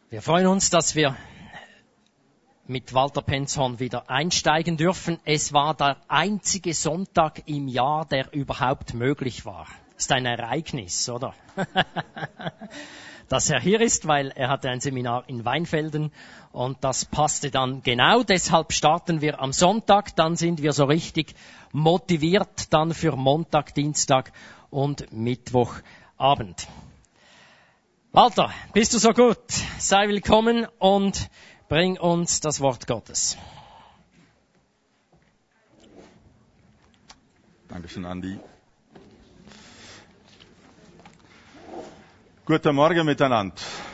Wir freuen uns, dass wir mit Walter Penzhorn wieder einsteigen dürfen. Es war der einzige Sonntag im Jahr, der überhaupt möglich war. Das ist ein Ereignis, oder? Dass er hier ist, weil er hatte ein Seminar in Weinfelden und das passte dann genau. Deshalb starten wir am Sonntag, dann sind wir so richtig motiviert dann für Montag, Dienstag und Mittwochabend. Walter, bist du so gut? Sei willkommen und bring uns das Wort Gottes. Dankeschön, Andi. Guten Morgen miteinander.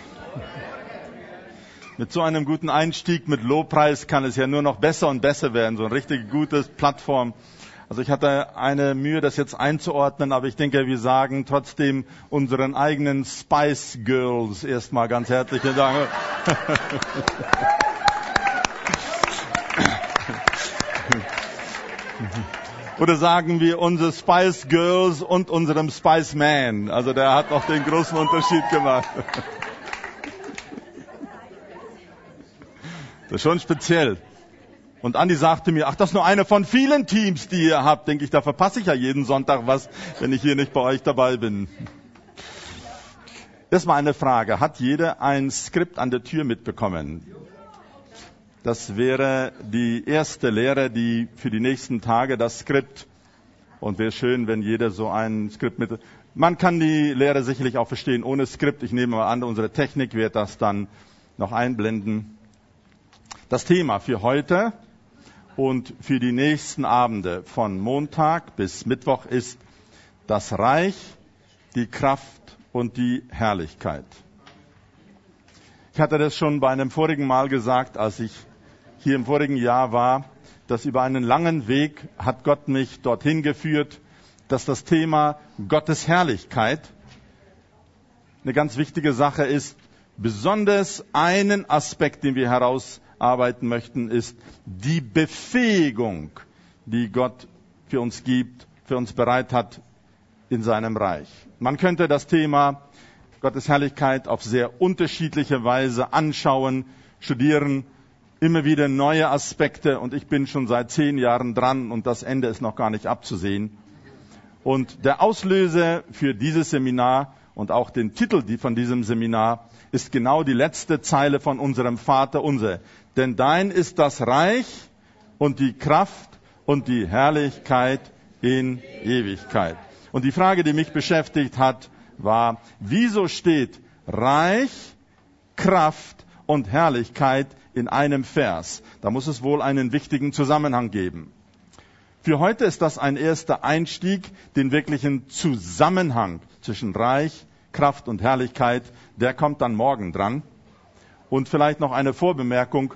Mit so einem guten Einstieg mit Lobpreis kann es ja nur noch besser und besser werden. So ein richtig gutes Plattform. Also ich hatte eine Mühe, das jetzt einzuordnen, aber ich denke, wir sagen trotzdem unseren eigenen Spice Girls erstmal ganz herzlichen Dank. Oder sagen wir unsere Spice Girls und unserem Spice Man. Also der hat noch den großen Unterschied gemacht. Das ist schon speziell. Und Andi sagte mir, ach, das ist nur eine von vielen Teams, die ihr habt. Denke ich, da verpasse ich ja jeden Sonntag was, wenn ich hier nicht bei euch dabei bin. Erstmal eine Frage. Hat jeder ein Skript an der Tür mitbekommen? Das wäre die erste Lehre, die für die nächsten Tage das Skript. Und wäre schön, wenn jeder so ein Skript mit... Man kann die Lehre sicherlich auch verstehen ohne Skript. Ich nehme mal an, unsere Technik wird das dann noch einblenden. Das Thema für heute und für die nächsten Abende von Montag bis Mittwoch ist das Reich, die Kraft und die Herrlichkeit. Ich hatte das schon bei einem vorigen Mal gesagt, als ich hier im vorigen Jahr war, dass über einen langen Weg hat Gott mich dorthin geführt, dass das Thema Gottes Herrlichkeit eine ganz wichtige Sache ist. Besonders einen Aspekt, den wir herausarbeiten möchten, ist die Befähigung, die Gott für uns gibt, für uns bereit hat in seinem Reich. Man könnte das Thema Gottes Herrlichkeit auf sehr unterschiedliche Weise anschauen, studieren, immer wieder neue Aspekte, und ich bin schon seit 10 Jahren dran und das Ende ist noch gar nicht abzusehen. Und der Auslöser für dieses Seminar und auch den Titel von diesem Seminar ist genau die letzte Zeile von unserem Vater unser. Denn dein ist das Reich und die Kraft und die Herrlichkeit in Ewigkeit. Und die Frage, die mich beschäftigt hat, war, wieso steht Reich, Kraft und Herrlichkeit in einem Vers? Da muss es wohl einen wichtigen Zusammenhang geben. Für heute ist das ein erster Einstieg, den wirklichen Zusammenhang zwischen Reich, Kraft und Herrlichkeit, der kommt dann morgen dran. Und vielleicht noch eine Vorbemerkung.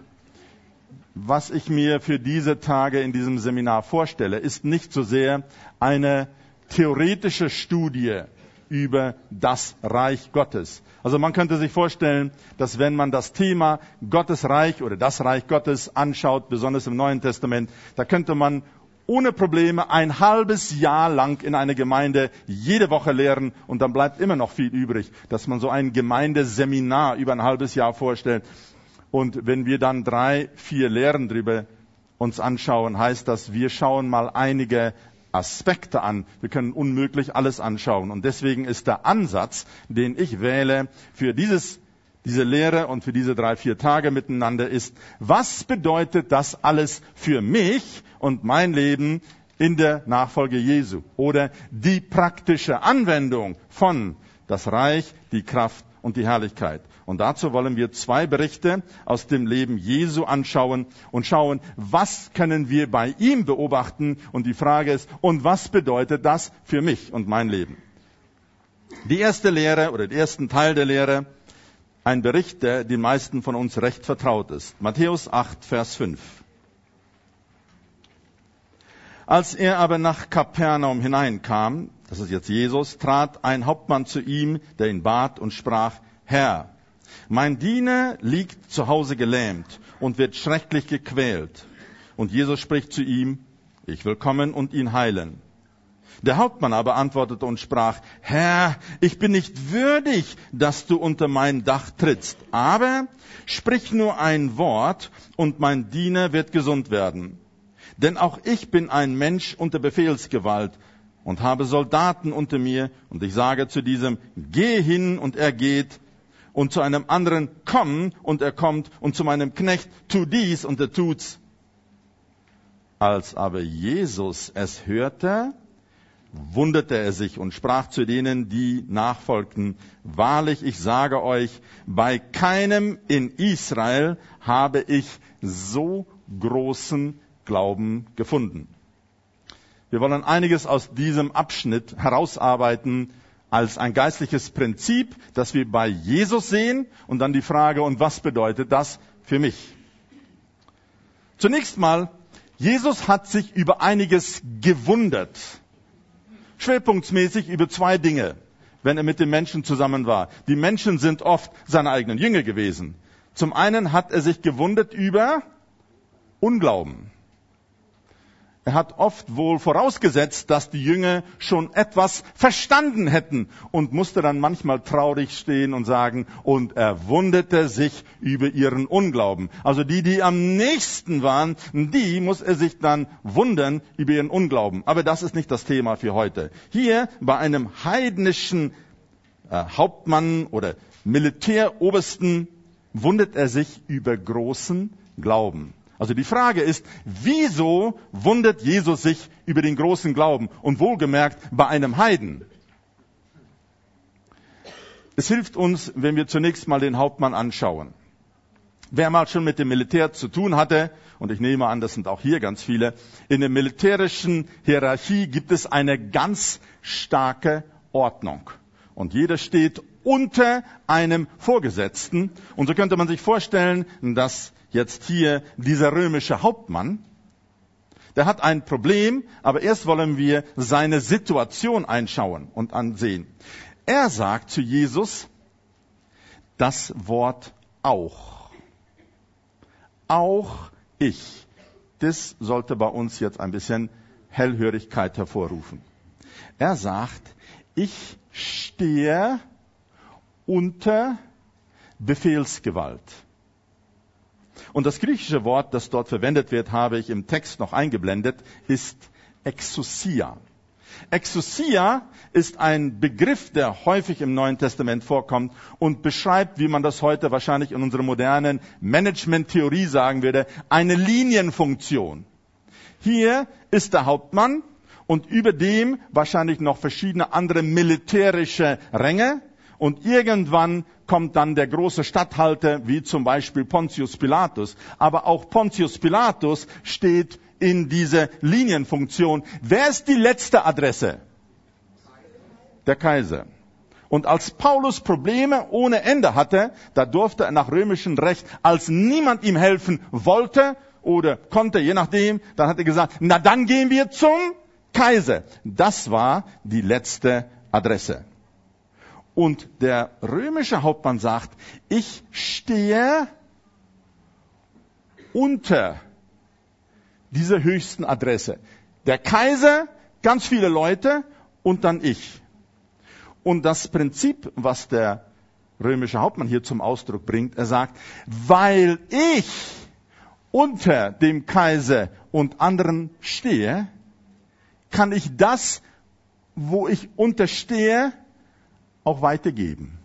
Was ich mir für diese Tage in diesem Seminar vorstelle, ist nicht so sehr eine theoretische Studie über das Reich Gottes. Also man könnte sich vorstellen, dass wenn man das Thema Gottes Reich oder das Reich Gottes anschaut, besonders im Neuen Testament, da könnte man ohne Probleme ein halbes Jahr lang in einer Gemeinde jede Woche lehren und dann bleibt immer noch viel übrig, dass man so ein Gemeindeseminar über ein halbes Jahr vorstellt. Und wenn wir dann 3, 4 Lehren drüber uns anschauen, heißt das, wir schauen mal einige Aspekte an. Wir können unmöglich alles anschauen. Und deswegen ist der Ansatz, den ich wähle für diese Lehre und für diese 3, 4 Tage miteinander ist, was bedeutet das alles für mich und mein Leben in der Nachfolge Jesu? Oder die praktische Anwendung von das Reich, die Kraft und die Herrlichkeit. Und dazu wollen wir 2 Berichte aus dem Leben Jesu anschauen und schauen, was können wir bei ihm beobachten? Und die Frage ist, und was bedeutet das für mich und mein Leben? Die erste Lehre oder den ersten Teil der Lehre, ein Bericht, der den meisten von uns recht vertraut ist. Matthäus 8, Vers 5. Als er aber nach Kapernaum hineinkam, das ist jetzt Jesus, trat ein Hauptmann zu ihm, der ihn bat und sprach, Herr, mein Diener liegt zu Hause gelähmt und wird schrecklich gequält. Und Jesus spricht zu ihm, ich will kommen und ihn heilen. Der Hauptmann aber antwortete und sprach, Herr, ich bin nicht würdig, dass du unter mein Dach trittst, aber sprich nur ein Wort und mein Diener wird gesund werden. Denn auch ich bin ein Mensch unter Befehlsgewalt und habe Soldaten unter mir und ich sage zu diesem, geh hin und er geht und zu einem anderen, komm und er kommt und zu meinem Knecht, tu dies und er tut's. Als aber Jesus es hörte, wunderte er sich und sprach zu denen, die nachfolgten, wahrlich, ich sage euch, bei keinem in Israel habe ich so großen Glauben gefunden. Wir wollen einiges aus diesem Abschnitt herausarbeiten als ein geistliches Prinzip, das wir bei Jesus sehen, und dann die Frage, und was bedeutet das für mich? Zunächst mal, Jesus hat sich über einiges gewundert. Schwerpunktmäßig über zwei Dinge, wenn er mit den Menschen zusammen war. Die Menschen sind oft seine eigenen Jünger gewesen. Zum einen hat er sich gewundert über Unglauben. Er hat oft wohl vorausgesetzt, dass die Jünger schon etwas verstanden hätten und musste dann manchmal traurig stehen und sagen, und er wunderte sich über ihren Unglauben. Also die am nächsten waren, die muss er sich dann wundern über ihren Unglauben. Aber das ist nicht das Thema für heute. Hier bei einem heidnischen Hauptmann oder Militärobersten wundert er sich über großen Glauben. Also die Frage ist, wieso wundert Jesus sich über den großen Glauben? Und wohlgemerkt bei einem Heiden. Es hilft uns, wenn wir zunächst mal den Hauptmann anschauen. Wer mal schon mit dem Militär zu tun hatte, und ich nehme an, das sind auch hier ganz viele, in der militärischen Hierarchie gibt es eine ganz starke Ordnung. Und jeder steht unter einem Vorgesetzten. Und so könnte man sich vorstellen, dass jetzt hier dieser römische Hauptmann, der hat ein Problem, aber erst wollen wir seine Situation einschauen und ansehen. Er sagt zu Jesus das Wort auch. Auch ich. Das sollte bei uns jetzt ein bisschen Hellhörigkeit hervorrufen. Er sagt, ich stehe unter Befehlsgewalt. Und das griechische Wort, das dort verwendet wird, habe ich im Text noch eingeblendet, ist Exousia. Exousia ist ein Begriff, der häufig im Neuen Testament vorkommt und beschreibt, wie man das heute wahrscheinlich in unserer modernen Management-Theorie sagen würde, eine Linienfunktion. Hier ist der Hauptmann und über dem wahrscheinlich noch verschiedene andere militärische Ränge. Und irgendwann kommt dann der große Statthalter, wie zum Beispiel Pontius Pilatus. Aber auch Pontius Pilatus steht in dieser Linienfunktion. Wer ist die letzte Adresse? Der Kaiser. Und als Paulus Probleme ohne Ende hatte, da durfte er nach römischem Recht, als niemand ihm helfen wollte oder konnte, je nachdem, dann hat er gesagt, na dann gehen wir zum Kaiser. Das war die letzte Adresse. Und der römische Hauptmann sagt, ich stehe unter dieser höchsten Adresse. Der Kaiser, ganz viele Leute und dann ich. Und das Prinzip, was der römische Hauptmann hier zum Ausdruck bringt, er sagt, weil ich unter dem Kaiser und anderen stehe, kann ich das, wo ich unterstehe, auch weitergeben.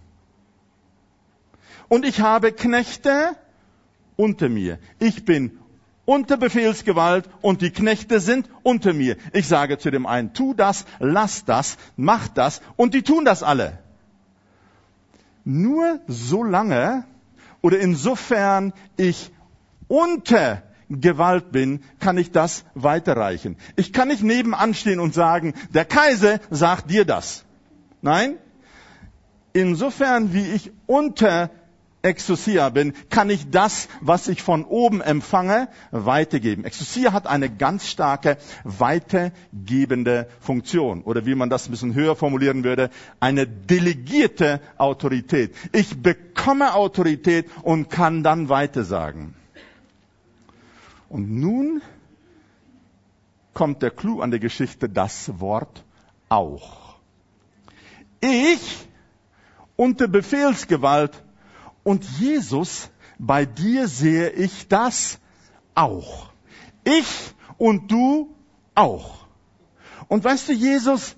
Und ich habe Knechte unter mir. Ich bin unter Befehlsgewalt und die Knechte sind unter mir. Ich sage zu dem einen, tu das, lass das, mach das und die tun das alle. Nur solange oder insofern ich unter Gewalt bin, kann ich das weiterreichen. Ich kann nicht nebenan stehen und sagen, der Kaiser sagt dir das. Nein. Insofern, wie ich unter Exousia bin, kann ich das, was ich von oben empfange, weitergeben. Exousia hat eine ganz starke weitergebende Funktion. Oder wie man das ein bisschen höher formulieren würde, eine delegierte Autorität. Ich bekomme Autorität und kann dann weitersagen. Und nun kommt der Clou an der Geschichte, das Wort auch. Ich unter Befehlsgewalt und Jesus, bei dir sehe ich das auch. Ich und du auch. Und weißt du, Jesus,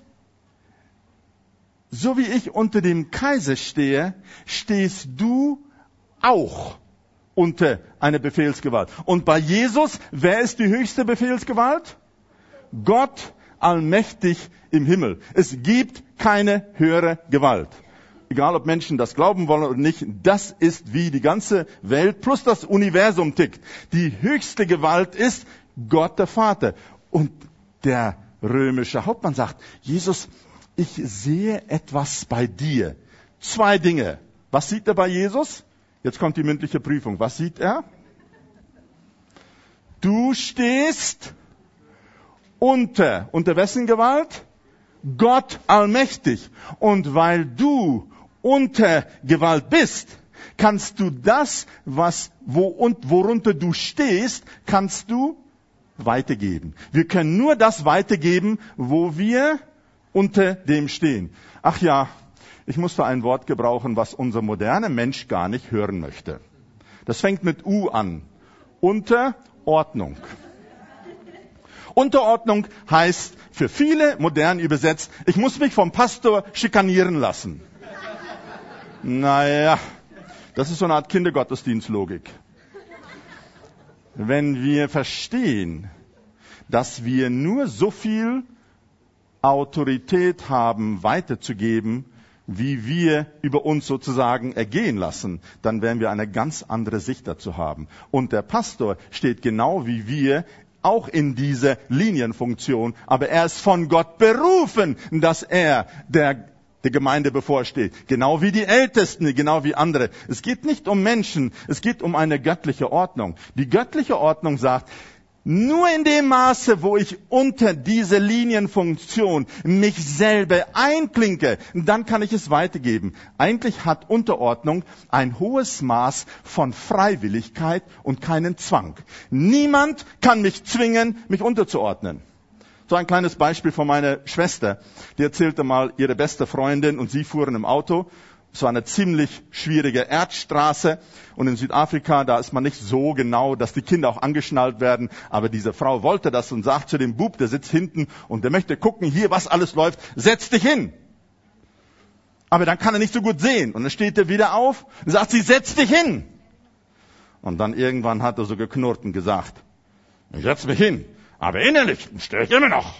so wie ich unter dem Kaiser stehe, stehst du auch unter einer Befehlsgewalt. Und bei Jesus, wer ist die höchste Befehlsgewalt? Gott allmächtig im Himmel. Es gibt keine höhere Gewalt. Egal, ob Menschen das glauben wollen oder nicht, das ist, wie die ganze Welt plus das Universum tickt. Die höchste Gewalt ist Gott der Vater. Und der römische Hauptmann sagt, Jesus, ich sehe etwas bei dir. 2 Dinge. Was sieht er bei Jesus? Jetzt kommt die mündliche Prüfung. Was sieht er? Du stehst unter wessen Gewalt? Gott allmächtig. Und weil du unter Gewalt bist, kannst du das, worunter du stehst, kannst du weitergeben. Wir können nur das weitergeben, wo wir unter dem stehen. Ach ja, ich musste ein Wort gebrauchen, was unser moderner Mensch gar nicht hören möchte. Das fängt mit U an. Unterordnung. Unterordnung heißt für viele modern übersetzt, ich muss mich vom Pastor schikanieren lassen. Naja, das ist so eine Art Kindergottesdienstlogik. Wenn wir verstehen, dass wir nur so viel Autorität haben, weiterzugeben, wie wir über uns sozusagen ergehen lassen, dann werden wir eine ganz andere Sicht dazu haben. Und der Pastor steht genau wie wir auch in dieser Linienfunktion, aber er ist von Gott berufen, dass er der Gemeinde bevorsteht. Genau wie die Ältesten, genau wie andere. Es geht nicht um Menschen, es geht um eine göttliche Ordnung. Die göttliche Ordnung sagt, nur in dem Maße, wo ich unter diese Linienfunktion mich selber einklinke, dann kann ich es weitergeben. Eigentlich hat Unterordnung ein hohes Maß von Freiwilligkeit und keinen Zwang. Niemand kann mich zwingen, mich unterzuordnen. So ein kleines Beispiel von meiner Schwester. Die erzählte mal ihre beste Freundin und sie fuhren im Auto. Es war eine ziemlich schwierige Erdstraße und in Südafrika, da ist man nicht so genau, dass die Kinder auch angeschnallt werden. Aber diese Frau wollte das und sagt zu dem Bub, der sitzt hinten und der möchte gucken, hier, was alles läuft, setz dich hin. Aber dann kann er nicht so gut sehen. Und dann steht er wieder auf und sagt sie, setz dich hin. Und dann irgendwann hat er so geknurrt und gesagt, ich setz mich hin, aber innerlich stehe ich immer noch.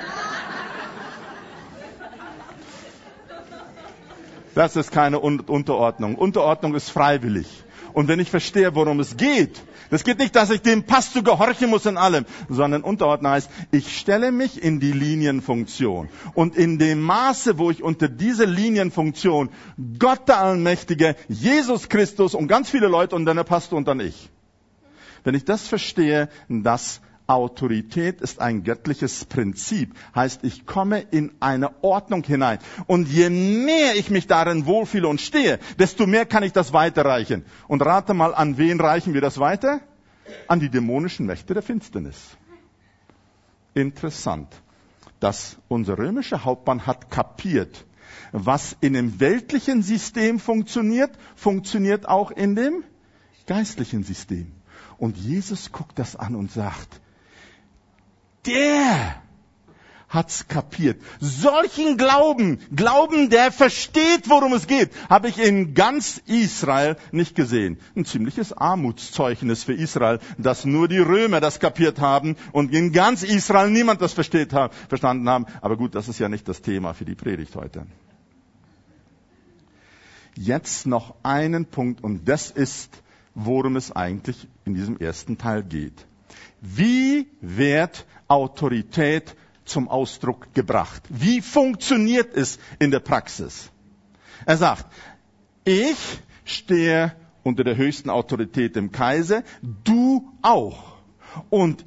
Das ist keine Unterordnung. Unterordnung ist freiwillig. Und wenn ich verstehe, worum es geht, das geht nicht, dass ich dem Pastor gehorchen muss in allem, sondern Unterordnung heißt, ich stelle mich in die Linienfunktion. Und in dem Maße, wo ich unter diese Linienfunktion Gott der Allmächtige, Jesus Christus und ganz viele Leute und dann der Pastor und dann ich. Wenn ich das verstehe, das Autorität ist ein göttliches Prinzip. Heißt, ich komme in eine Ordnung hinein. Und je mehr ich mich darin wohlfühle und stehe, desto mehr kann ich das weiterreichen. Und rate mal, an wen reichen wir das weiter? An die dämonischen Mächte der Finsternis. Interessant, dass unser römischer Hauptmann hat kapiert, was in dem weltlichen System funktioniert, funktioniert auch in dem geistlichen System. Und Jesus guckt das an und sagt, der hat's kapiert. Solchen Glauben, der versteht, worum es geht, habe ich in ganz Israel nicht gesehen. Ein ziemliches Armutszeugnis für Israel, dass nur die Römer das kapiert haben und in ganz Israel niemand das verstanden haben. Aber gut, das ist ja nicht das Thema für die Predigt heute. Jetzt noch einen Punkt und das ist, worum es eigentlich in diesem ersten Teil geht. Wie wird Autorität zum Ausdruck gebracht? Wie funktioniert es in der Praxis? Er sagt, ich stehe unter der höchsten Autorität im Kaiser, du auch. Und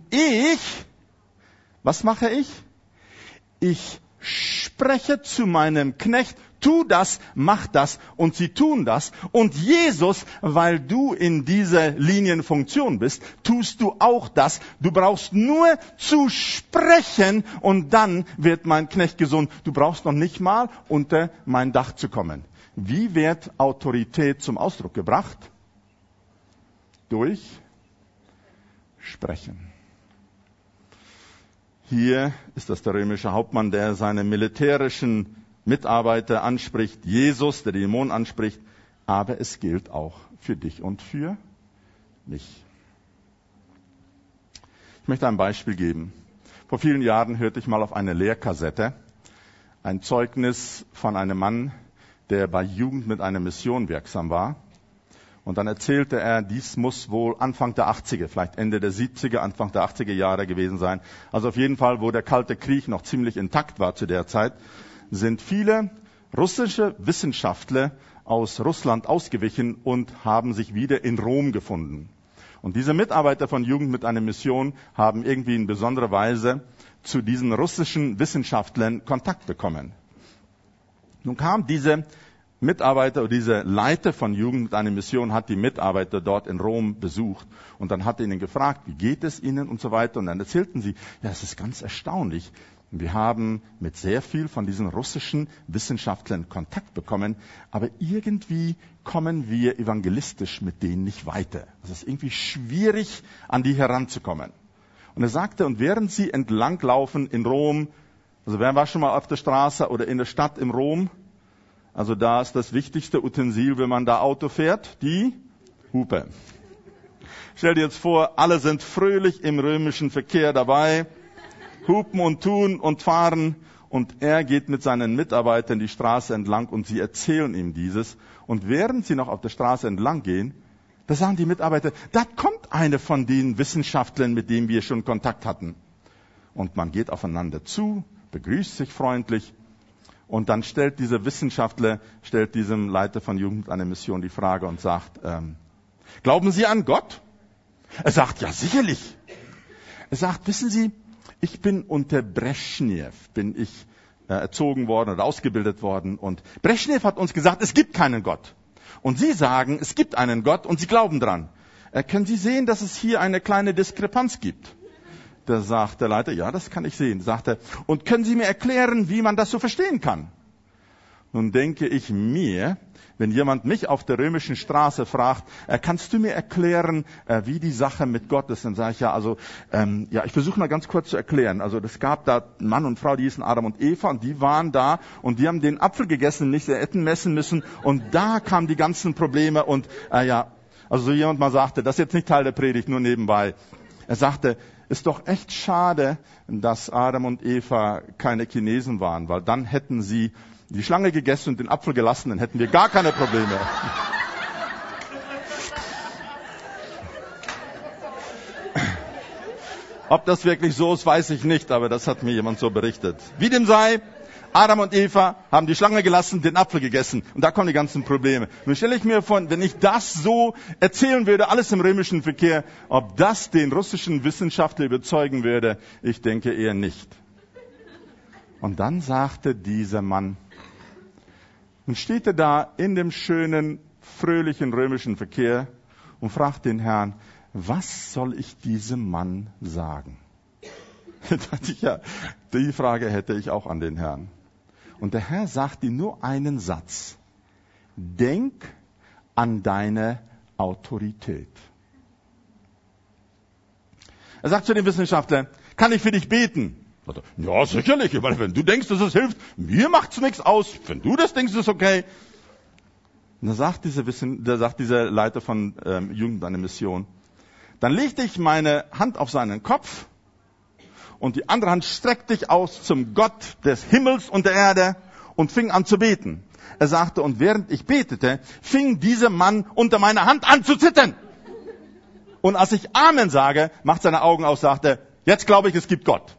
was mache ich? Ich spreche zu meinem Knecht, Tu das, mach das. Und sie tun das. Und Jesus, weil du in dieser Linienfunktion bist, tust du auch das. Du brauchst nur zu sprechen und dann wird mein Knecht gesund. Du brauchst noch nicht mal unter mein Dach zu kommen. Wie wird Autorität zum Ausdruck gebracht? Durch Sprechen. Hier ist das der römische Hauptmann, der seine militärischen Mitarbeiter anspricht, Jesus, der Dämon anspricht, aber es gilt auch für dich und für mich. Ich möchte ein Beispiel geben. Vor vielen Jahren hörte ich mal auf eine Lehrkassette ein Zeugnis von einem Mann, der bei Jugend mit einer Mission wirksam war. Und dann erzählte er, dies muss wohl Anfang der 80er, vielleicht Ende der 70er, Anfang der 80er Jahre gewesen sein. Also auf jeden Fall, wo der Kalte Krieg noch ziemlich intakt war zu der Zeit, sind viele russische Wissenschaftler aus Russland ausgewichen und haben sich wieder in Rom gefunden. Und diese Mitarbeiter von Jugend mit einer Mission haben irgendwie in besonderer Weise zu diesen russischen Wissenschaftlern Kontakt bekommen. Nun kam diese Mitarbeiter oder dieser Leiter von Jugend mit einer Mission hat die Mitarbeiter dort in Rom besucht und dann hat er ihnen gefragt, wie geht es ihnen und so weiter. Und dann erzählten sie, ja, es ist ganz erstaunlich. Wir haben mit sehr viel von diesen russischen Wissenschaftlern Kontakt bekommen, aber irgendwie kommen wir evangelistisch mit denen nicht weiter. Es ist irgendwie schwierig, an die heranzukommen. Und er sagte, und während sie entlanglaufen in Rom, also wer war schon mal auf der Straße oder in der Stadt in Rom? Also da ist das wichtigste Utensil, wenn man da Auto fährt, die Hupe. Stell dir jetzt vor, alle sind fröhlich im römischen Verkehr dabei, hupen und tun und fahren und er geht mit seinen Mitarbeitern die Straße entlang und sie erzählen ihm dieses. Und während sie noch auf der Straße entlang gehen, da sagen die Mitarbeiter, da kommt eine von den Wissenschaftlern, mit denen wir schon Kontakt hatten. Und man geht aufeinander zu, begrüßt sich freundlich. Und dann stellt dieser Wissenschaftler, diesem Leiter von Jugend eine Mission die Frage und sagt, glauben Sie an Gott? Er sagt, ja sicherlich. Er sagt, wissen Sie, ich bin unter Breschnew, erzogen worden oder ausgebildet worden. Und Breschnew hat uns gesagt, es gibt keinen Gott. Und Sie sagen, es gibt einen Gott und Sie glauben dran. Können Sie sehen, dass es hier eine kleine Diskrepanz gibt? Da sagt der Leiter, ja, das kann ich sehen. Sagt er, und können Sie mir erklären, wie man das so verstehen kann? Nun denke ich mir, wenn jemand mich auf der römischen Straße fragt, kannst du mir erklären, wie die Sache mit Gott ist? Dann sage ich, ich versuche mal ganz kurz zu erklären. Also es gab da einen Mann und Frau, die hießen Adam und Eva und die waren da und die haben den Apfel gegessen, nicht hätten messen müssen und da kamen die ganzen Probleme und also so jemand mal sagte, das ist jetzt nicht Teil der Predigt, nur nebenbei. Er sagte, ist doch echt schade, dass Adam und Eva keine Chinesen waren, weil dann hätten sie die Schlange gegessen und den Apfel gelassen, dann hätten wir gar keine Probleme. Ob das wirklich so ist, weiß ich nicht, aber das hat mir jemand so berichtet. Wie dem sei, Adam und Eva haben die Schlange gelassen, den Apfel gegessen. Und da kommen die ganzen Probleme. Nun stelle ich mir vor, wenn ich das so erzählen würde, alles im römischen Verkehr, ob das den russischen Wissenschaftler überzeugen würde, ich denke eher nicht. Und dann sagte dieser Mann, und steht er da in dem schönen, fröhlichen römischen Verkehr und fragt den Herrn, was soll ich diesem Mann sagen? Da dachte ich, ja, die Frage hätte ich auch an den Herrn. Und der Herr sagt ihm nur einen Satz. Denk an deine Autorität. Er sagt zu dem Wissenschaftler, kann ich für dich beten? Ja, sicherlich. Wenn du denkst, dass es hilft, mir macht's nichts aus. Wenn du das denkst, ist es okay. Und da sagt dieser Leiter von Jugend eine Mission, dann legte ich meine Hand auf seinen Kopf und die andere Hand streckte ich aus zum Gott des Himmels und der Erde und fing an zu beten. Er sagte, und während ich betete, fing dieser Mann unter meiner Hand an zu zittern. Und als ich Amen sage, macht seine Augen auf, sagte, jetzt glaube ich, es gibt Gott.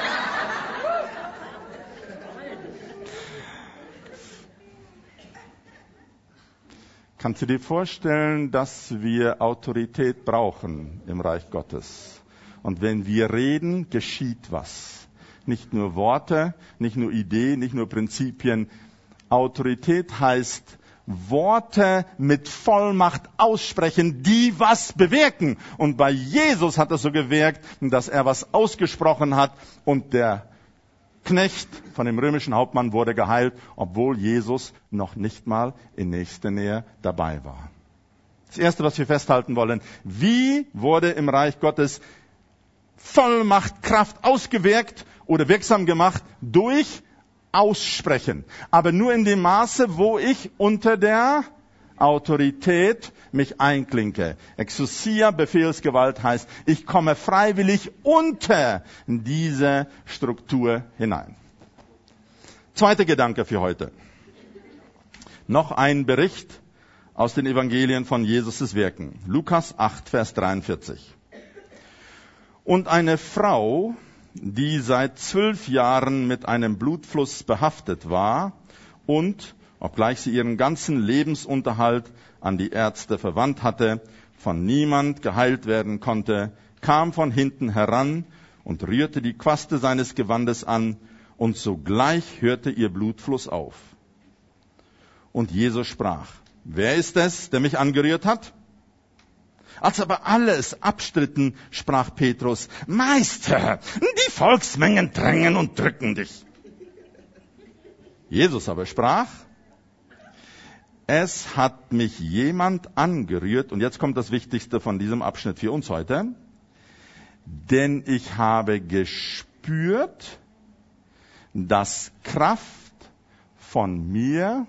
Kannst du dir vorstellen, dass wir Autorität brauchen im Reich Gottes? Und wenn wir reden, geschieht was. Nicht nur Worte, nicht nur Ideen, nicht nur Prinzipien. Autorität heißt Worte mit Vollmacht aussprechen, die was bewirken. Und bei Jesus hat es so gewirkt, dass er was ausgesprochen hat und der Knecht von dem römischen Hauptmann wurde geheilt, obwohl Jesus noch nicht mal in nächster Nähe dabei war. Das Erste, was wir festhalten wollen: Wie wurde im Reich Gottes Vollmacht, Kraft ausgewirkt oder wirksam gemacht? Durch Aussprechen. Aber nur in dem Maße, wo ich unter der Autorität mich einklinke. Exousia, Befehlsgewalt, heißt, ich komme freiwillig unter diese Struktur hinein. Zweiter Gedanke für heute. Noch ein Bericht aus den Evangelien von Jesus' Wirken. Lukas 8, Vers 43. Und eine Frau, die seit 12 Jahren mit einem Blutfluss behaftet war und, obgleich sie ihren ganzen Lebensunterhalt an die Ärzte verwandt hatte, von niemand geheilt werden konnte, kam von hinten heran und rührte die Quaste seines Gewandes an, und sogleich hörte ihr Blutfluss auf. Und Jesus sprach: Wer ist es, der mich angerührt hat? Als aber alle es abstritten, sprach Petrus: Meister, die Volksmengen drängen und drücken dich. Jesus aber sprach: Es hat mich jemand angerührt, und jetzt kommt das Wichtigste von diesem Abschnitt für uns heute, denn ich habe gespürt, dass Kraft von mir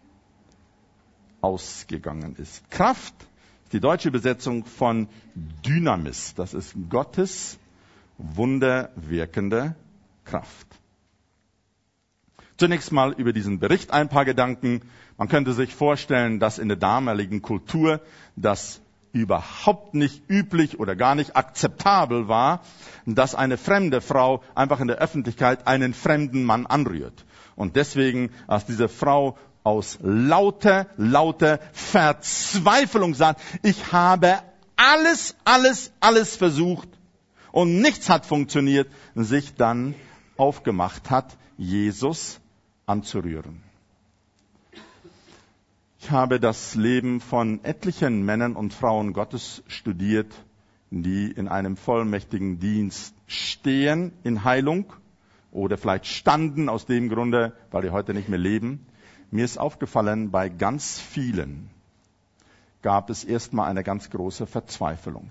ausgegangen ist. Kraft, die deutsche Übersetzung von Dynamis, das ist Gottes wunderwirkende Kraft. Zunächst mal über diesen Bericht ein paar Gedanken. Man könnte sich vorstellen, dass in der damaligen Kultur das überhaupt nicht üblich oder gar nicht akzeptabel war, dass eine fremde Frau einfach in der Öffentlichkeit einen fremden Mann anrührt. Und deswegen, als diese Frau aus lauter Verzweiflung sagt: Ich habe alles versucht und nichts hat funktioniert, sich dann aufgemacht hat, Jesus anzurühren. Ich habe das Leben von etlichen Männern und Frauen Gottes studiert, die in einem vollmächtigen Dienst stehen in Heilung oder vielleicht standen aus dem Grunde, weil die heute nicht mehr leben. Mir ist aufgefallen, bei ganz vielen gab es erstmal eine ganz große Verzweiflung.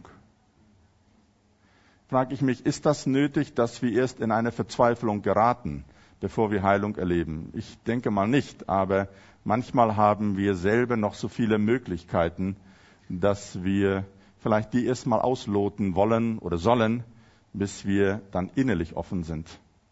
Frage ich mich, ist das nötig, dass wir erst in eine Verzweiflung geraten, bevor wir Heilung erleben? Ich denke mal nicht, aber manchmal haben wir selber noch so viele Möglichkeiten, dass wir vielleicht die erstmal ausloten wollen oder sollen, bis wir dann innerlich offen sind.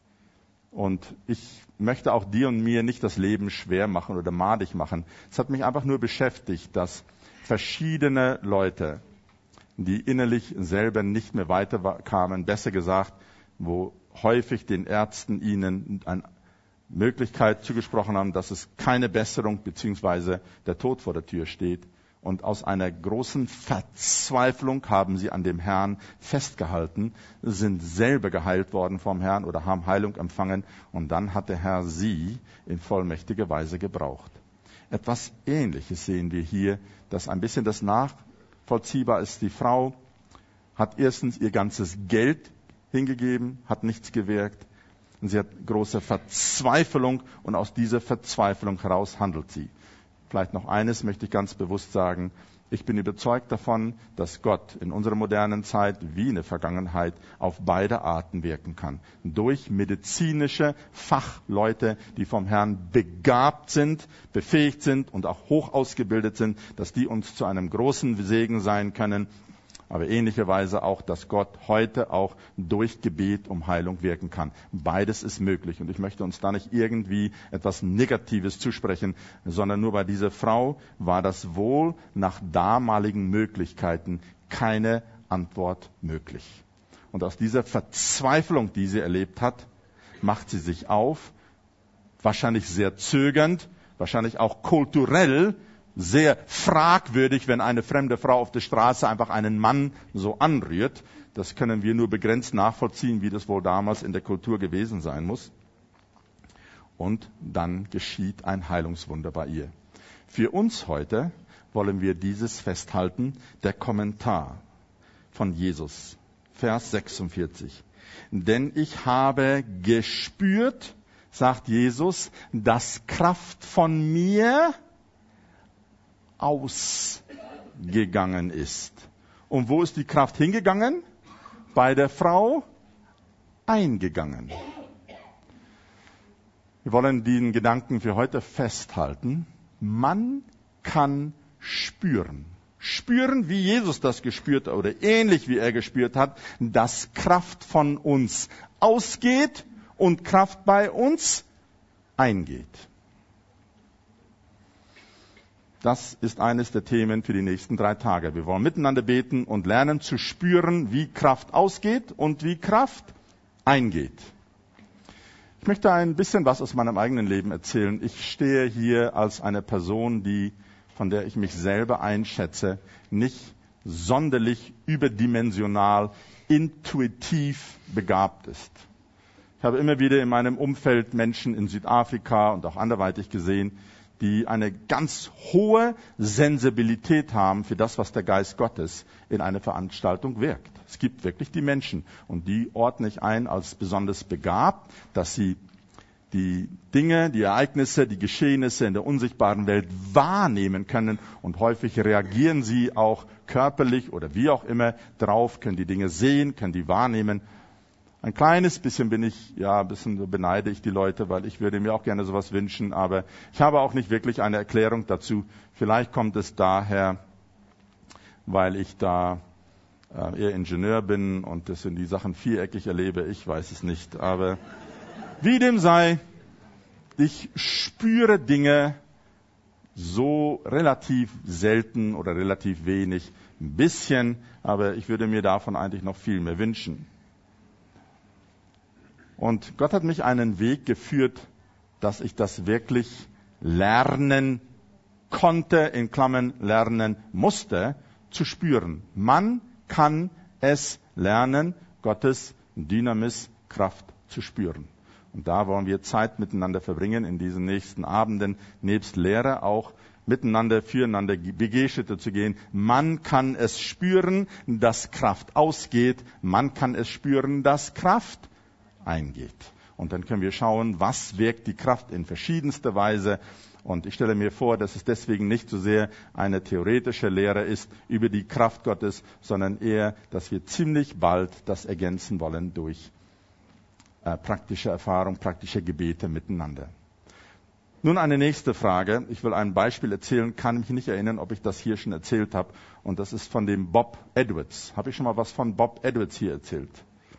Und ich möchte auch dir und mir nicht das Leben schwer machen oder madig machen. Es hat mich einfach nur beschäftigt, dass verschiedene Leute, die innerlich selber nicht mehr weiterkamen, besser gesagt, wo häufig den Ärzten ihnen eine Möglichkeit zugesprochen haben, dass es keine Besserung bzw. der Tod vor der Tür steht. Und aus einer großen Verzweiflung haben sie an dem Herrn festgehalten, sind selber geheilt worden vom Herrn oder haben Heilung empfangen. Und dann hat der Herr sie in vollmächtiger Weise gebraucht. Etwas Ähnliches sehen wir hier, dass ein bisschen das nachvollziehbar ist. Die Frau hat erstens ihr ganzes Geld hingegeben, hat nichts gewirkt. Und sie hat große Verzweiflung und aus dieser Verzweiflung heraus handelt sie. Vielleicht noch eines möchte ich ganz bewusst sagen. Ich bin überzeugt davon, dass Gott in unserer modernen Zeit wie in der Vergangenheit auf beide Arten wirken kann. Durch medizinische Fachleute, die vom Herrn begabt sind, befähigt sind und auch hoch ausgebildet sind, dass die uns zu einem großen Segen sein können. Aber ähnlicherweise auch, dass Gott heute auch durch Gebet um Heilung wirken kann. Beides ist möglich. Und ich möchte uns da nicht irgendwie etwas Negatives zusprechen, sondern nur bei dieser Frau war das wohl nach damaligen Möglichkeiten keine Antwort möglich. Und aus dieser Verzweiflung, die sie erlebt hat, macht sie sich auf, wahrscheinlich sehr zögernd, wahrscheinlich auch kulturell, sehr fragwürdig, wenn eine fremde Frau auf der Straße einfach einen Mann so anrührt. Das können wir nur begrenzt nachvollziehen, wie das wohl damals in der Kultur gewesen sein muss. und dann geschieht ein Heilungswunder bei ihr. Für uns heute wollen wir dieses festhalten, der Kommentar von Jesus, Vers 46. Denn ich habe gespürt, sagt Jesus, dass Kraft von mir ausgegangen ist. Und wo ist die Kraft hingegangen? Bei der Frau eingegangen. Wir wollen den Gedanken für heute festhalten. Man kann spüren. Spüren, wie Jesus das gespürt hat, oder ähnlich wie er gespürt hat, dass Kraft von uns ausgeht und Kraft bei uns eingeht. Das ist eines der Themen für die nächsten 3 Tage. Wir wollen miteinander beten und lernen zu spüren, wie Kraft ausgeht und wie Kraft eingeht. Ich möchte ein bisschen was aus meinem eigenen Leben erzählen. Ich stehe hier als eine Person, von der ich mich selber einschätze, nicht sonderlich überdimensional, intuitiv begabt ist. Ich habe immer wieder in meinem Umfeld Menschen in Südafrika und auch anderweitig gesehen, die eine ganz hohe Sensibilität haben für das, was der Geist Gottes in einer Veranstaltung wirkt. Es gibt wirklich die Menschen und die ordne ich ein als besonders begabt, dass sie die Dinge, die Ereignisse, die Geschehnisse in der unsichtbaren Welt wahrnehmen können und häufig reagieren sie auch körperlich oder wie auch immer drauf, können die Dinge sehen, können die wahrnehmen. Ein kleines bisschen beneide ich die Leute, weil ich würde mir auch gerne sowas wünschen, aber ich habe auch nicht wirklich eine Erklärung dazu. Vielleicht kommt es daher, weil ich da eher Ingenieur bin und das in die Sachen viereckig erlebe, ich weiß es nicht. Aber wie dem sei, ich spüre Dinge so relativ selten oder relativ wenig, ein bisschen, aber ich würde mir davon eigentlich noch viel mehr wünschen. Und Gott hat mich einen Weg geführt, dass ich das wirklich lernen konnte, in Klammern lernen musste, zu spüren. Man kann es lernen, Gottes Dynamis, Kraft zu spüren. Und da wollen wir Zeit miteinander verbringen in diesen nächsten Abenden, nebst Lehre auch miteinander, füreinander Begegnete zu gehen. Man kann es spüren, dass Kraft ausgeht. Man kann es spüren, dass Kraft eingeht. Und dann können wir schauen, was wirkt die Kraft in verschiedenster Weise. Und ich stelle mir vor, dass es deswegen nicht so sehr eine theoretische Lehre ist über die Kraft Gottes, sondern eher, dass wir ziemlich bald das ergänzen wollen durch praktische Erfahrung, praktische Gebete miteinander. Nun eine nächste Frage. Ich will ein Beispiel erzählen, kann mich nicht erinnern, ob ich das hier schon erzählt habe. Und das ist von dem Bob Edwards. Habe ich schon mal was von Bob Edwards hier erzählt?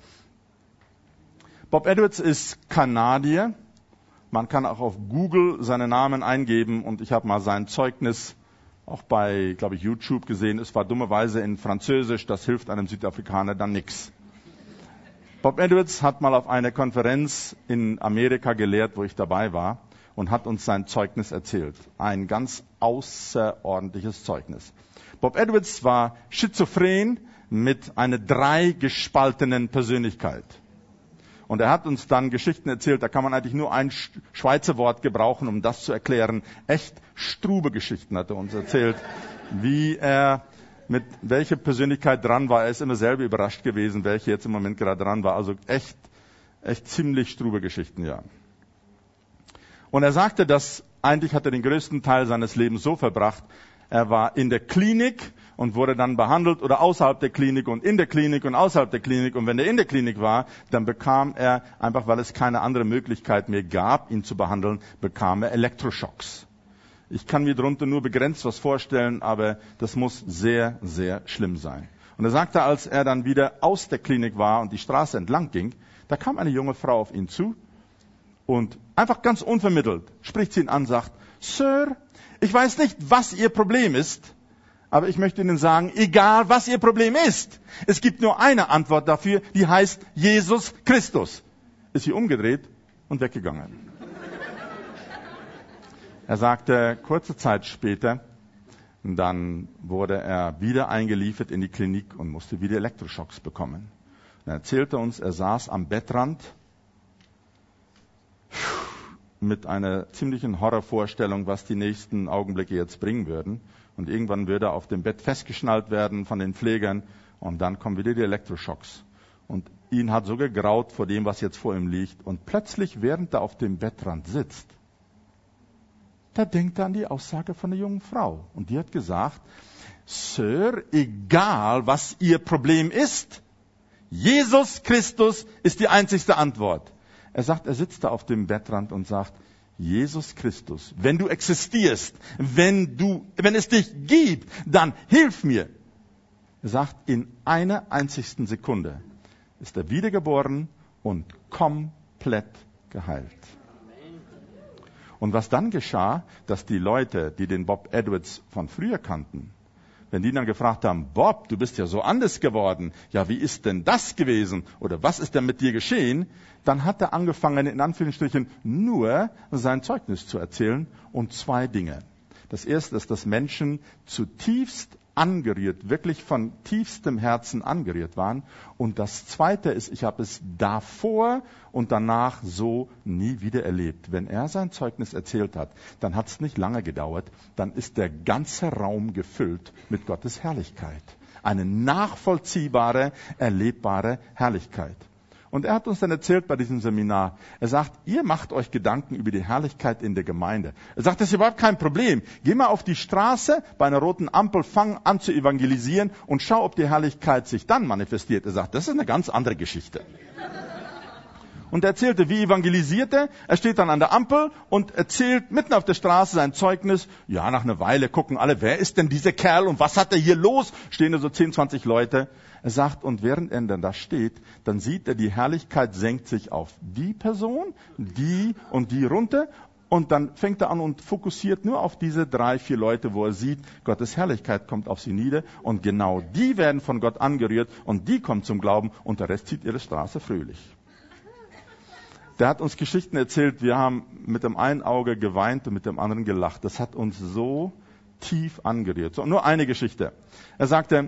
Bob Edwards ist Kanadier. Man kann auch auf Google seinen Namen eingeben und ich habe mal sein Zeugnis auch bei, glaube ich, YouTube gesehen. Es war dummerweise in Französisch, das hilft einem Südafrikaner dann nichts. Bob Edwards hat mal auf einer Konferenz in Amerika gelehrt, wo ich dabei war und hat uns sein Zeugnis erzählt. Ein ganz außerordentliches Zeugnis. Bob Edwards war schizophren mit einer 3-gespaltenen Persönlichkeit. Und er hat uns dann Geschichten erzählt, da kann man eigentlich nur ein Schweizer Wort gebrauchen, um das zu erklären. Echt strube Geschichten hat er uns erzählt, wie er mit welcher Persönlichkeit dran war. Er ist immer selber überrascht gewesen, welche jetzt im Moment gerade dran war. Also echt ziemlich strube Geschichten, ja. Und er sagte, dass eigentlich hat er den größten Teil seines Lebens so verbracht, er war in der Klinik und wurde dann behandelt oder außerhalb der Klinik und in der Klinik und außerhalb der Klinik. Und wenn er in der Klinik war, dann bekam er, einfach weil es keine andere Möglichkeit mehr gab, ihn zu behandeln, bekam er Elektroschocks. Ich kann mir darunter nur begrenzt was vorstellen, aber das muss sehr, sehr schlimm sein. Und er sagte, als er dann wieder aus der Klinik war und die Straße entlang ging, da kam eine junge Frau auf ihn zu und einfach ganz unvermittelt spricht sie ihn an, sagt, Sir, ich weiß nicht, was Ihr Problem ist, aber ich möchte Ihnen sagen, egal was Ihr Problem ist, es gibt nur eine Antwort dafür, die heißt Jesus Christus. Ist sie umgedreht und weggegangen. Er sagte, kurze Zeit später, dann wurde er wieder eingeliefert in die Klinik und musste wieder Elektroschocks bekommen. Und er erzählte uns, er saß am Bettrand mit einer ziemlichen Horrorvorstellung, was die nächsten Augenblicke jetzt bringen würden. Und irgendwann würde er auf dem Bett festgeschnallt werden von den Pflegern. Und dann kommen wieder die Elektroschocks. Und ihn hat so gegraut vor dem, was jetzt vor ihm liegt. Und plötzlich, während er auf dem Bettrand sitzt, da denkt er an die Aussage von der jungen Frau. Und die hat gesagt, Sir, egal was Ihr Problem ist, Jesus Christus ist die einzigste Antwort. Er sagt, er sitzt da auf dem Bettrand und sagt, Jesus Christus, wenn du existierst, wenn es dich gibt, dann hilf mir. Er sagt, in einer einzigsten Sekunde ist er wiedergeboren und komplett geheilt. Und was dann geschah, dass die Leute, die den Bob Edwards von früher kannten, wenn die dann gefragt haben, Bob, du bist ja so anders geworden, ja, wie ist denn das gewesen? Oder was ist denn mit dir geschehen? Dann hat er angefangen, in Anführungsstrichen, nur sein Zeugnis zu erzählen und zwei Dinge. Das erste ist, dass Menschen zutiefst angerührt, wirklich von tiefstem Herzen angerührt waren. Und das zweite ist, ich habe es davor und danach so nie wieder erlebt. Wenn er sein Zeugnis erzählt hat, dann hat es nicht lange gedauert, dann ist der ganze Raum gefüllt mit Gottes Herrlichkeit. Eine nachvollziehbare, erlebbare Herrlichkeit. Und er hat uns dann erzählt bei diesem Seminar, er sagt, ihr macht euch Gedanken über die Herrlichkeit in der Gemeinde. Er sagt, das ist überhaupt kein Problem. Geh mal auf die Straße bei einer roten Ampel, fang an zu evangelisieren und schau, ob die Herrlichkeit sich dann manifestiert. Er sagt, das ist eine ganz andere Geschichte. Und er erzählte, wie evangelisiert er? Er steht dann an der Ampel und erzählt mitten auf der Straße sein Zeugnis. Ja, nach einer Weile gucken alle, wer ist denn dieser Kerl und was hat er hier los? Stehen da so 10, 20 Leute. Er sagt, und während er dann da steht, dann sieht er, die Herrlichkeit senkt sich auf die Person, die und die runter. Und dann fängt er an und fokussiert nur auf diese 3, 4 Leute, wo er sieht, Gottes Herrlichkeit kommt auf sie nieder. Und genau die werden von Gott angerührt und die kommen zum Glauben und der Rest zieht ihre Straße fröhlich. Der hat uns Geschichten erzählt, wir haben mit dem einen Auge geweint und mit dem anderen gelacht. Das hat uns so tief angerührt. So, nur eine Geschichte. Er sagte,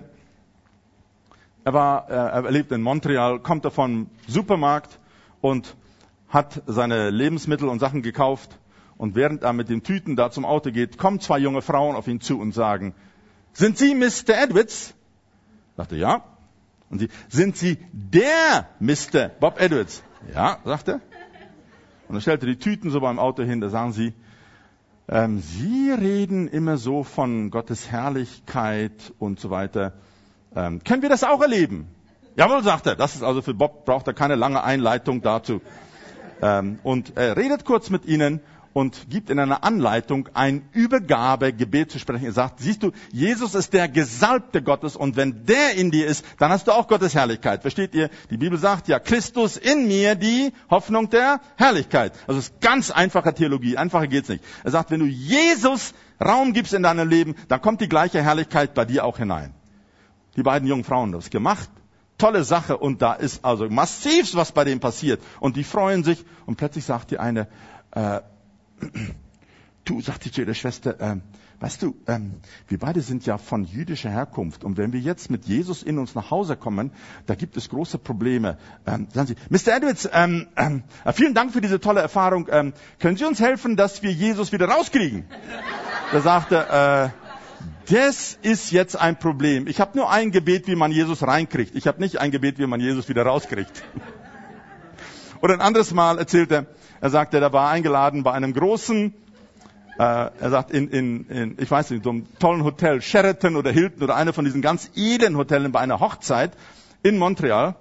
er lebt in Montreal, kommt vom Supermarkt und hat seine Lebensmittel und Sachen gekauft. Und während er mit den Tüten da zum Auto geht, kommen 2 junge Frauen auf ihn zu und sagen, sind Sie Mr. Edwards? Sagte, ja. Und sie, sind Sie der Mr. Bob Edwards? Ja, sagte. Und er stellte die Tüten so beim Auto hin, da sagen sie, Sie reden immer so von Gottes Herrlichkeit und so weiter. Können wir das auch erleben? Jawohl, sagt er. Das ist also für Bob, braucht er keine lange Einleitung dazu. Und er redet kurz mit ihnen und gibt in einer Anleitung ein Übergabegebet zu sprechen. Er sagt, siehst du, Jesus ist der Gesalbte Gottes und wenn der in dir ist, dann hast du auch Gottes Herrlichkeit. Versteht ihr? Die Bibel sagt ja, Christus in mir, die Hoffnung der Herrlichkeit. Also es ist ganz einfache Theologie, einfacher geht's nicht. Er sagt, wenn du Jesus Raum gibst in deinem Leben, dann kommt die gleiche Herrlichkeit bei dir auch hinein. Die beiden jungen Frauen haben das gemacht. Tolle Sache und da ist also massiv was bei denen passiert. Und die freuen sich und plötzlich sagt die eine, du, sagt sie zu ihrer Schwester, weißt du, wir beide sind ja von jüdischer Herkunft und wenn wir jetzt mit Jesus in uns nach Hause kommen, da gibt es große Probleme. Sagen Sie, Mr. Edwards, vielen Dank für diese tolle Erfahrung. Können Sie uns helfen, dass wir Jesus wieder rauskriegen? Da sagte das ist jetzt ein Problem. Ich habe nur ein Gebet, wie man Jesus reinkriegt. Ich habe nicht ein Gebet, wie man Jesus wieder rauskriegt. Oder ein anderes Mal erzählte er sagte, er war eingeladen bei einem großen, er sagt, ich weiß nicht, so einem tollen Hotel, Sheraton oder Hilton oder einer von diesen ganz edlen Hotels bei einer Hochzeit in Montreal.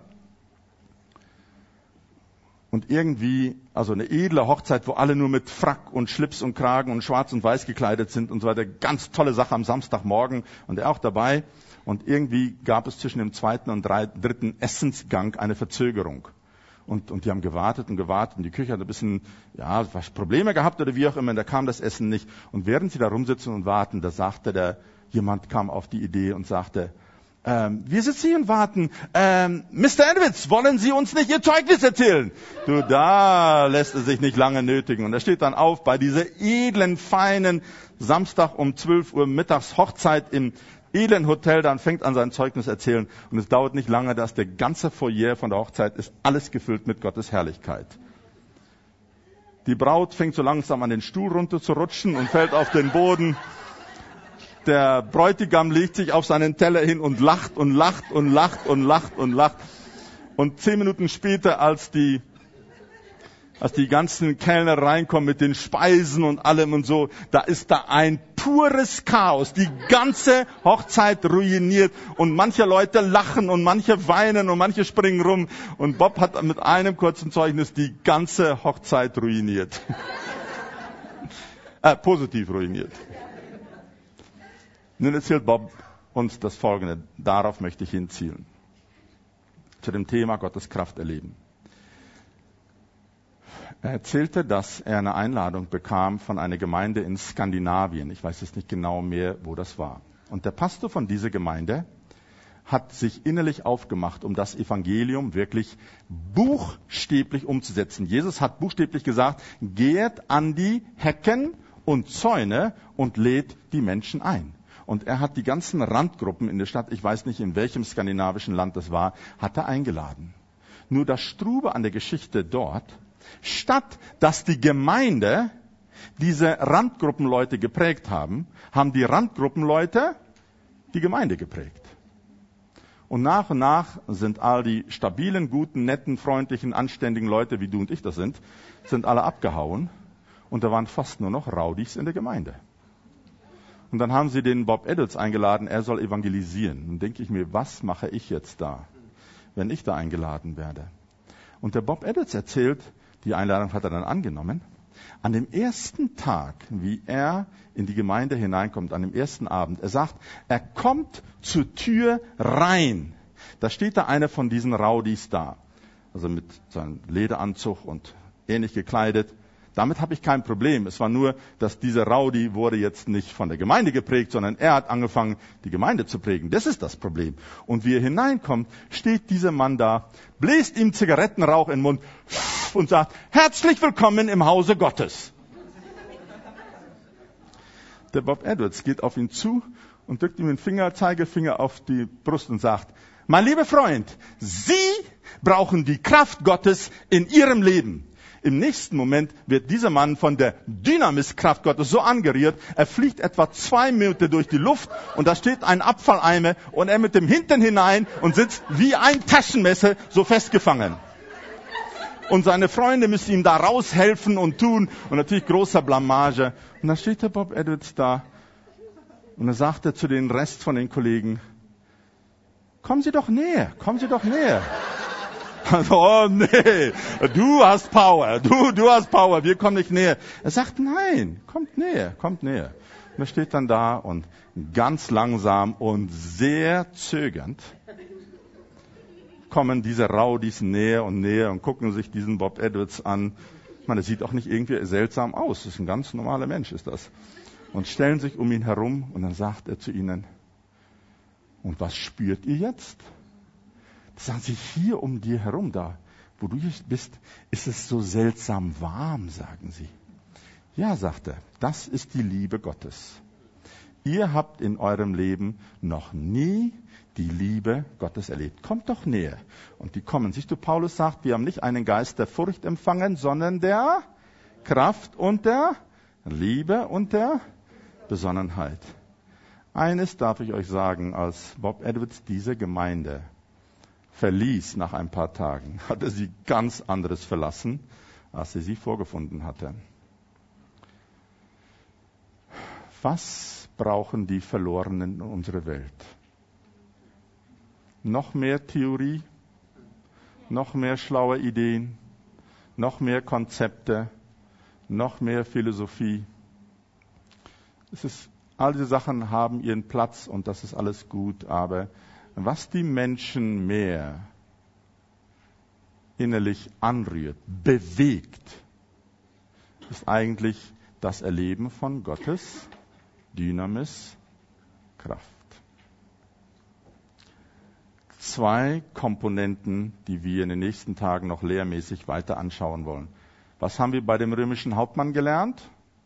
Und irgendwie, also eine edle Hochzeit, wo alle nur mit Frack und Schlips und Kragen und schwarz und weiß gekleidet sind und so weiter. Ganz tolle Sache am Samstagmorgen und er auch dabei. Und irgendwie gab es zwischen dem 2. und 3. Essensgang eine Verzögerung. Und die haben gewartet und die Küche hat ein bisschen, Probleme gehabt oder wie auch immer, und da kam das Essen nicht. Und während sie da rumsitzen und warten, da sagte jemand kam auf die Idee und sagte, wir sitzen hier und warten. Mr. Edwards, wollen Sie uns nicht Ihr Zeugnis erzählen? Du, da lässt es sich nicht lange nötigen. Und er steht dann auf bei dieser edlen, feinen Samstag um 12 Uhr mittags Hochzeit im edlen Hotel, dann fängt an sein Zeugnis erzählen. Und es dauert nicht lange, dass der ganze Foyer von der Hochzeit ist alles gefüllt mit Gottes Herrlichkeit. Die Braut fängt so langsam an den Stuhl runter zu rutschen und fällt auf den Boden. Der Bräutigam legt sich auf seinen Teller hin und lacht und lacht und lacht und lacht und lacht. Und 10 Minuten später, als die ganzen Kellner reinkommen mit den Speisen und allem und so, da ist da ein pures Chaos. Die ganze Hochzeit ruiniert und manche Leute lachen und manche weinen und manche springen rum. Und Bob hat mit einem kurzen Zeugnis die ganze Hochzeit ruiniert. Positiv ruiniert. Nun erzählt Bob uns das Folgende. Darauf möchte ich hinzielen. Zu dem Thema Gottes Kraft erleben. Er erzählte, dass er eine Einladung bekam von einer Gemeinde in Skandinavien. Ich weiß jetzt nicht genau mehr, wo das war. Und der Pastor von dieser Gemeinde hat sich innerlich aufgemacht, um das Evangelium wirklich buchstäblich umzusetzen. Jesus hat buchstäblich gesagt, geht an die Hecken und Zäune und lädt die Menschen ein. Und er hat die ganzen Randgruppen in der Stadt, ich weiß nicht, in welchem skandinavischen Land das war, hat er eingeladen. Nur das Strube an der Geschichte dort, statt dass die Gemeinde diese Randgruppenleute geprägt haben, haben die Randgruppenleute die Gemeinde geprägt. Und nach sind all die stabilen, guten, netten, freundlichen, anständigen Leute, wie du und ich das sind alle abgehauen. Und da waren fast nur noch Rowdies in der Gemeinde. Und dann haben sie den Bob Edwards eingeladen, er soll evangelisieren. Dann denke ich mir, was mache ich jetzt da, wenn ich da eingeladen werde? Und der Bob Edwards erzählt, die Einladung hat er dann angenommen, an dem ersten Tag, wie er in die Gemeinde hineinkommt, an dem ersten Abend, er sagt, er kommt zur Tür rein. Da steht da einer von diesen Rowdies da, also mit seinem Lederanzug und ähnlich gekleidet. Damit habe ich kein Problem. Es war nur, dass dieser Rowdy wurde jetzt nicht von der Gemeinde geprägt, sondern er hat angefangen, die Gemeinde zu prägen. Das ist das Problem. Und wie er hineinkommt, steht dieser Mann da, bläst ihm Zigarettenrauch in den Mund und sagt, herzlich willkommen im Hause Gottes. Der Bob Edwards geht auf ihn zu und drückt ihm den Zeigefinger auf die Brust und sagt, mein lieber Freund, Sie brauchen die Kraft Gottes in Ihrem Leben. Im nächsten Moment wird dieser Mann von der Dynamiskraft Gottes so angerührt, er fliegt etwa 2 Meter durch die Luft und da steht ein Abfalleimer und er mit dem Hintern hinein und sitzt wie ein Taschenmesser so festgefangen. Und seine Freunde müssen ihm da raushelfen und tun und natürlich großer Blamage. Und dann steht der Bob Edwards da und er sagte zu den Rest von den Kollegen, kommen Sie doch näher, kommen Sie doch näher. Oh nee, du hast Power, du hast Power, wir kommen nicht näher. Er sagt, nein, kommt näher, kommt näher. Und er steht dann da und ganz langsam und sehr zögernd kommen diese Rowdies näher und gucken sich diesen Bob Edwards an. Ich meine, er sieht auch nicht irgendwie seltsam aus, das ist ein ganz normaler Mensch, ist das. Und stellen sich um ihn herum und dann sagt er zu ihnen, und was spürt ihr jetzt? Sagen sie, hier um dir herum, da, wo du jetzt bist, ist es so seltsam warm, sagen sie. Ja, sagt er, das ist die Liebe Gottes. Ihr habt in eurem Leben noch nie die Liebe Gottes erlebt. Kommt doch näher. Und die kommen. Siehst du, Paulus sagt, wir haben nicht einen Geist der Furcht empfangen, sondern der Kraft und der Liebe und der Besonnenheit. Eines darf ich euch sagen, als Bob Edwards diese Gemeinde verließ nach ein paar Tagen, hatte sie ganz anderes verlassen, als sie vorgefunden hatte. Was brauchen die Verlorenen in unserer Welt? Noch mehr Theorie, noch mehr schlaue Ideen, noch mehr Konzepte, noch mehr Philosophie. All diese Sachen haben ihren Platz und das ist alles gut, aber was die Menschen mehr innerlich anrührt, bewegt, ist eigentlich das Erleben von Gottes Dynamis, Kraft. 2 Komponenten, die wir in den nächsten Tagen noch lehrmäßig weiter anschauen wollen. Was haben wir bei dem römischen Hauptmann gelernt?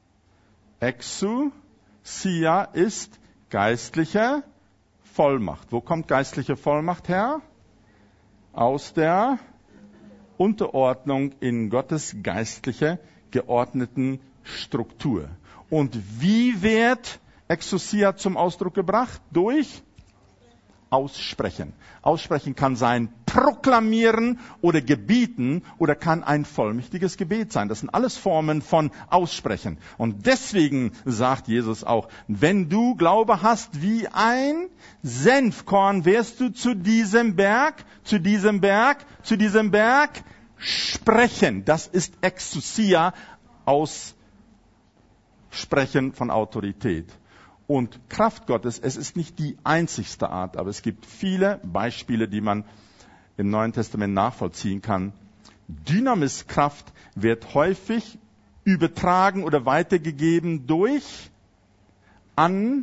Exousia ist geistliche Vollmacht. Wo kommt geistliche Vollmacht her? Aus der Unterordnung in Gottes geistliche geordneten Struktur. Und wie wird Exousia zum Ausdruck gebracht? Durch Aussprechen. Aussprechen kann sein proklamieren oder gebieten oder kann ein vollmächtiges Gebet sein. Das sind alles Formen von Aussprechen. Und deswegen sagt Jesus auch, wenn du Glaube hast wie ein Senfkorn, wirst du zu diesem Berg sprechen. Das ist Exousia, Aussprechen von Autorität. Und Kraft Gottes, es ist nicht die einzigste Art, aber es gibt viele Beispiele, die man im Neuen Testament nachvollziehen kann. Dynamiskraft wird häufig übertragen oder weitergegeben durch Anrühren.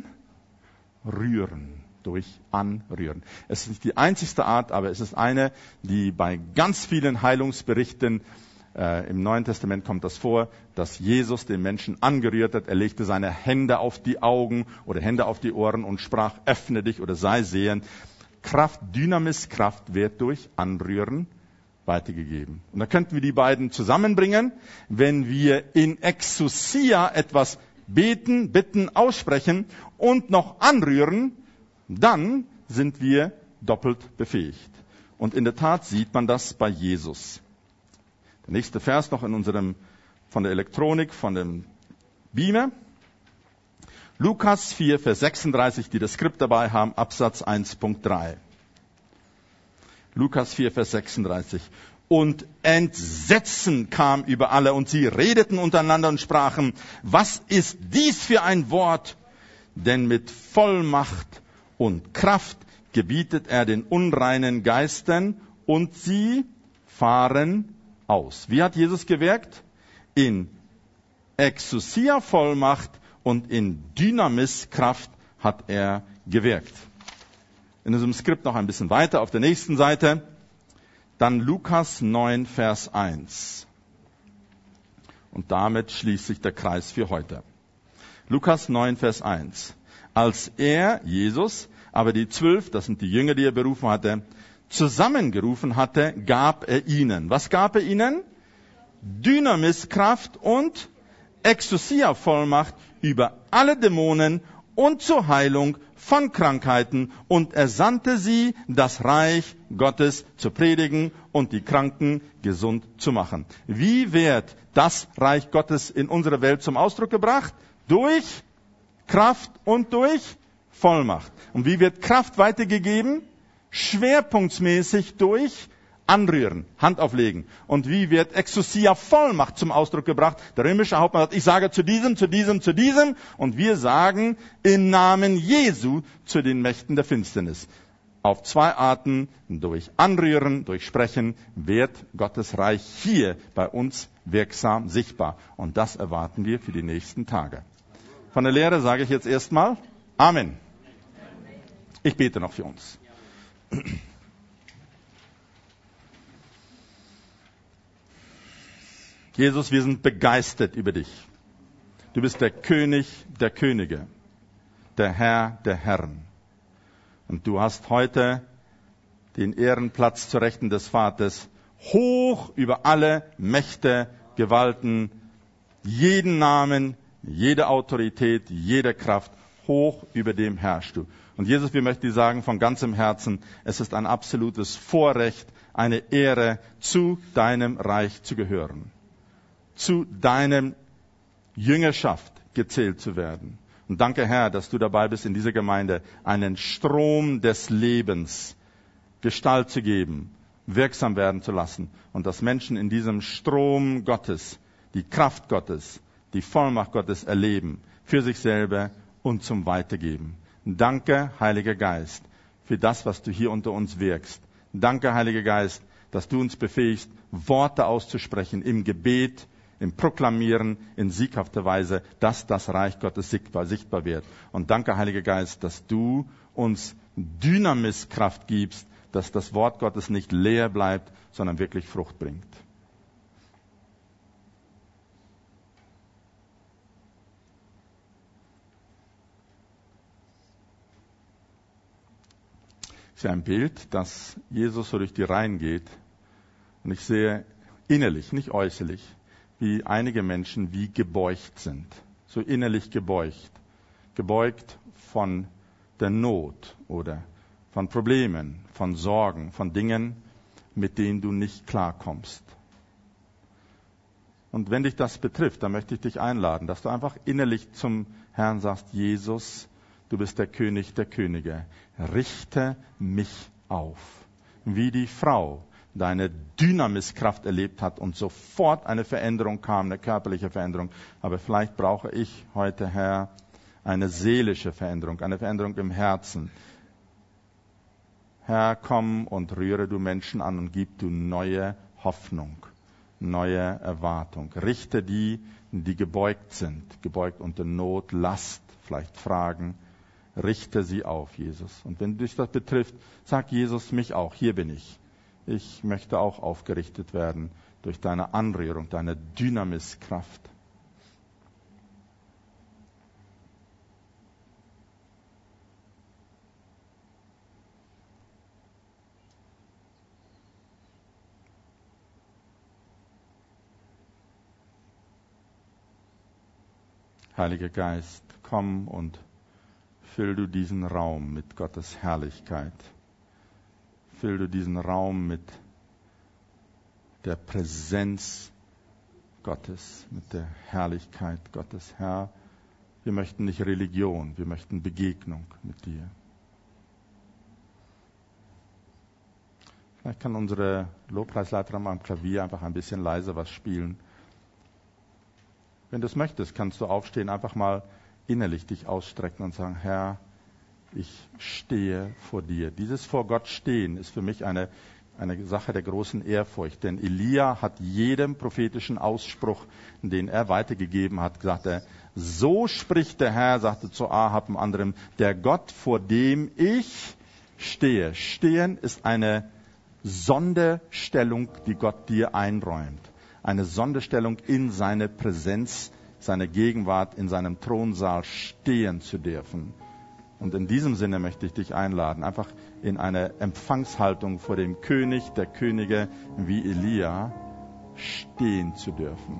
Es ist nicht die einzigste Art, aber es ist eine, die bei ganz vielen Heilungsberichten im Neuen Testament kommt das vor, dass Jesus den Menschen angerührt hat. Er legte seine Hände auf die Augen oder Hände auf die Ohren und sprach, öffne dich oder sei sehend. Kraft, Kraft wird durch Anrühren weitergegeben. Und da könnten wir die beiden zusammenbringen. Wenn wir in Exousia etwas bitten, aussprechen und noch anrühren, dann sind wir doppelt befähigt. Und in der Tat sieht man das bei Jesus. Der nächste Vers noch von der Elektronik, von dem Beamer. Lukas 4, Vers 36, die das Skript dabei haben, Absatz 1.3. Lukas 4, Vers 36. Und Entsetzen kam über alle und sie redeten untereinander und sprachen, was ist dies für ein Wort? Denn mit Vollmacht und Kraft gebietet er den unreinen Geistern und sie fahren aus. Wie hat Jesus gewirkt? In Exousia Vollmacht und in Dynamis Kraft hat er gewirkt. In diesem Skript noch ein bisschen weiter auf der nächsten Seite. Dann Lukas 9, Vers 1. Und damit schließt sich der Kreis für heute. Lukas 9, Vers 1. Als er, Jesus, aber die 12, das sind die Jünger, die er berufen hatte, zusammengerufen hatte, gab er ihnen. Was gab er ihnen? Dynamiskraft und Exousia-Vollmacht über alle Dämonen und zur Heilung von Krankheiten. Und er sandte sie, das Reich Gottes zu predigen und die Kranken gesund zu machen. Wie wird das Reich Gottes in unserer Welt zum Ausdruck gebracht? Durch Kraft und durch Vollmacht. Und wie wird Kraft weitergegeben? Schwerpunktmäßig durch Anrühren, Hand auflegen. Und wie wird Exousia Vollmacht zum Ausdruck gebracht? Der römische Hauptmann sagt, ich sage zu diesem. Und wir sagen im Namen Jesu zu den Mächten der Finsternis. Auf zwei Arten, durch Anrühren, durch Sprechen, wird Gottes Reich hier bei uns wirksam sichtbar. Und das erwarten wir für die nächsten Tage. Von der Lehre sage ich jetzt erstmal Amen. Ich bete noch für uns. Jesus, wir sind begeistert über dich. Du bist der König der Könige, der Herr der Herren. Und du hast heute den Ehrenplatz zur Rechten des Vaters, hoch über alle Mächte, Gewalten, jeden Namen, jede Autorität, jede Kraft, hoch über dem herrschst du. Und Jesus, wir möchten dir sagen von ganzem Herzen, es ist ein absolutes Vorrecht, eine Ehre, zu deinem Reich zu gehören, zu deinem Jüngerschaft gezählt zu werden. Und danke, Herr, dass du dabei bist, in dieser Gemeinde einen Strom des Lebens Gestalt zu geben, wirksam werden zu lassen. Und dass Menschen in diesem Strom Gottes, die Kraft Gottes, die Vollmacht Gottes erleben, für sich selber und zum Weitergeben. Danke, Heiliger Geist, für das, was du hier unter uns wirkst. Danke, Heiliger Geist, dass du uns befähigst, Worte auszusprechen im Gebet, im Proklamieren, in sieghafter Weise, dass das Reich Gottes sichtbar wird. Und danke, Heiliger Geist, dass du uns Dynamiskraft gibst, dass das Wort Gottes nicht leer bleibt, sondern wirklich Frucht bringt. Ich sehe ein Bild, dass Jesus so durch die Reihen geht. Und ich sehe innerlich, nicht äußerlich, wie einige Menschen wie gebeugt sind, so innerlich gebeugt. Gebeugt von der Not oder von Problemen, von Sorgen, von Dingen, mit denen du nicht klarkommst. Und wenn dich das betrifft, dann möchte ich dich einladen, dass du einfach innerlich zum Herrn sagst, Jesus, du bist der König der Könige, richte mich auf. Wie die Frau deine Dynamiskraft erlebt hat und sofort eine Veränderung kam, eine körperliche Veränderung. Aber vielleicht brauche ich heute, Herr, eine seelische Veränderung, eine Veränderung im Herzen. Herr, komm und rühre du Menschen an und gib du neue Hoffnung, neue Erwartung. Richte die gebeugt sind, gebeugt unter Not, Last, vielleicht Fragen. Richte sie auf, Jesus. Und wenn dich das betrifft, sag Jesus, mich auch, hier bin ich. Ich möchte auch aufgerichtet werden durch deine Anrührung, deine Dynamiskraft. Heiliger Geist, komm und füll du diesen Raum mit Gottes Herrlichkeit. Füll du diesen Raum mit der Präsenz Gottes, mit der Herrlichkeit Gottes. Herr, wir möchten nicht Religion, wir möchten Begegnung mit dir. Vielleicht kann unsere Lobpreisleiterin am Klavier einfach ein bisschen leiser was spielen. Wenn du es möchtest, kannst du aufstehen, einfach mal innerlich dich ausstrecken und sagen, Herr, ich stehe vor dir. Dieses vor Gott stehen ist für mich eine Sache der großen Ehrfurcht. Denn Elia hat jedem prophetischen Ausspruch, den er weitergegeben hat, gesagt, so spricht der Herr, sagte zu Ahab und anderem, der Gott, vor dem ich stehe. Stehen ist eine Sonderstellung, die Gott dir einräumt. Eine Sonderstellung in seine Präsenz, seine Gegenwart, in seinem Thronsaal stehen zu dürfen. Und in diesem Sinne möchte ich dich einladen, einfach in eine Empfangshaltung vor dem König der Könige wie Elia stehen zu dürfen.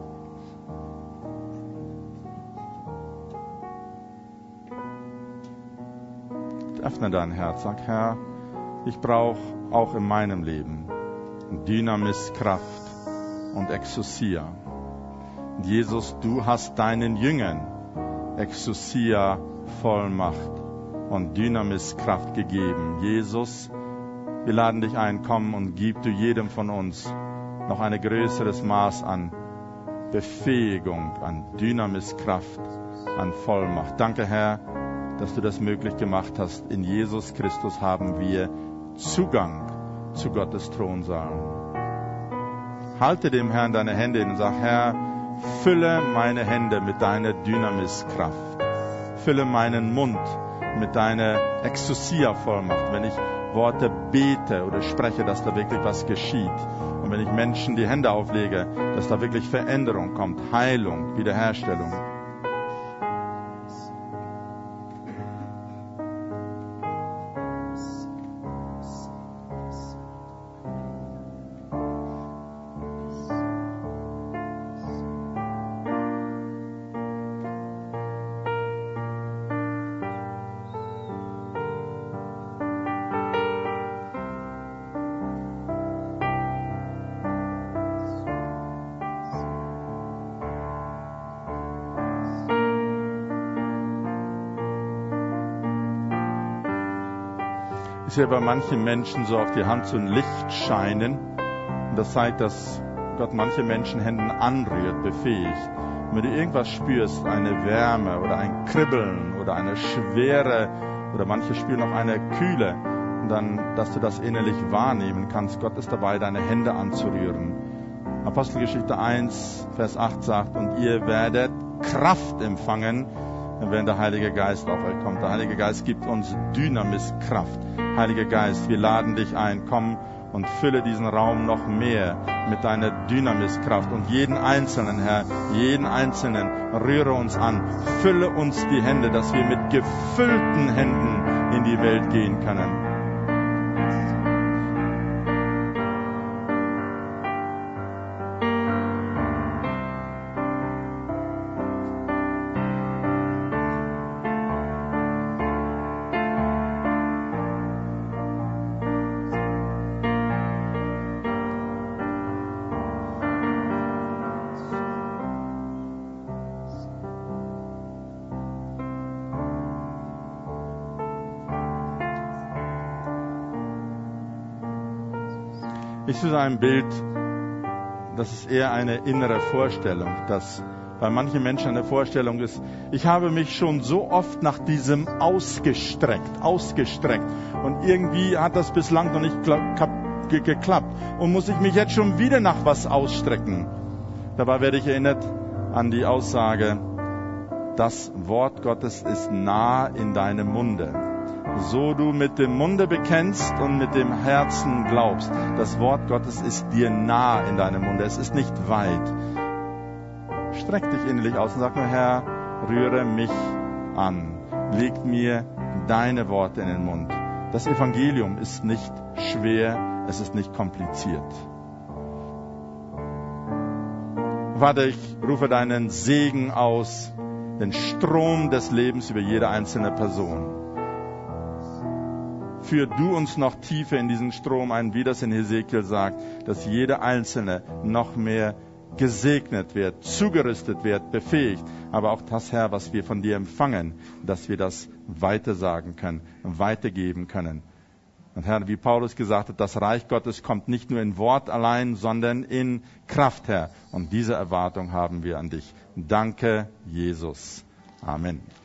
Öffne dein Herz, sag, Herr, ich brauche auch in meinem Leben Dynamis, Kraft und Exousia. Und Jesus, du hast deinen Jüngern Exousia, Vollmacht und Dynamis, Kraft gegeben. Jesus, wir laden dich ein, komm und gib du jedem von uns noch ein größeres Maß an Befähigung, an Dynamis, Kraft, an Vollmacht. Danke, Herr, dass du das möglich gemacht hast. In Jesus Christus haben wir Zugang zu Gottes Thronsaal. Halte dem Herrn deine Hände hin und sag, Herr, fülle meine Hände mit deiner Dynamis-Kraft. Fülle meinen Mund mit deiner Exousia-Vollmacht. Wenn ich Worte bete oder spreche, dass da wirklich was geschieht. Und wenn ich Menschen die Hände auflege, dass da wirklich Veränderung kommt, Heilung, Wiederherstellung. Ich sehe bei manchen Menschen so auf die Hand so ein Licht scheinen. Und das zeigt, dass Gott manche Menschenhänden anrührt, befähigt. Und wenn du irgendwas spürst, eine Wärme oder ein Kribbeln oder eine Schwere oder manche spüren noch eine Kühle, und dann, dass du das innerlich wahrnehmen kannst. Gott ist dabei, deine Hände anzurühren. Apostelgeschichte 1, Vers 8 sagt, und ihr werdet Kraft empfangen, wenn der Heilige Geist auf euch kommt. Der Heilige Geist gibt uns Dynamis, Kraft. Heiliger Geist, wir laden dich ein, komm und fülle diesen Raum noch mehr mit deiner Dynamis-Kraft. Und jeden Einzelnen, Herr, jeden Einzelnen, rühre uns an, fülle uns die Hände, dass wir mit gefüllten Händen in die Welt gehen können. Ich suche ein Bild, das ist eher eine innere Vorstellung, dass bei manchen Menschen eine Vorstellung ist, ich habe mich schon so oft nach diesem ausgestreckt. Und irgendwie hat das bislang noch nicht geklappt. Und muss ich mich jetzt schon wieder nach was ausstrecken? Dabei werde ich erinnert an die Aussage, das Wort Gottes ist nah in deinem Munde. So du mit dem Munde bekennst und mit dem Herzen glaubst. Das Wort Gottes ist dir nah in deinem Munde. Es ist nicht weit. Streck dich innerlich aus und sag nur, Herr, rühre mich an. Leg mir deine Worte in den Mund. Das Evangelium ist nicht schwer, es ist nicht kompliziert. Vater, ich rufe deinen Segen aus, den Strom des Lebens über jede einzelne Person. Führ du uns noch tiefer in diesen Strom ein, wie das in Hesekiel sagt, dass jeder Einzelne noch mehr gesegnet wird, zugerüstet wird, befähigt, aber auch das, Herr, was wir von dir empfangen, dass wir das weitersagen können, weitergeben können. Und Herr, wie Paulus gesagt hat, das Reich Gottes kommt nicht nur in Wort allein, sondern in Kraft, Herr. Und diese Erwartung haben wir an dich. Danke, Jesus. Amen.